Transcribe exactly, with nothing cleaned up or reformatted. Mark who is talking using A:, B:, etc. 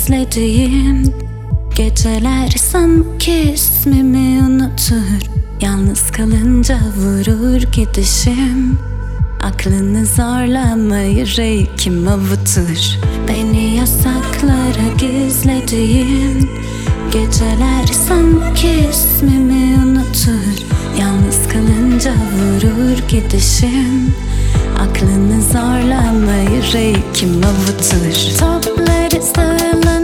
A: gizlediğim geceler sanki ismimi unutur. Yalnız kalınca vurur gidişim. Aklını zorlama, yüreği kim avutur? Beni yasaklara gizlediğim geceler sanki ismimi unutur. Yalnız kalınca vurur gidişim. Aklını zorlama, yüreği kim avutur? Toplarız dağlar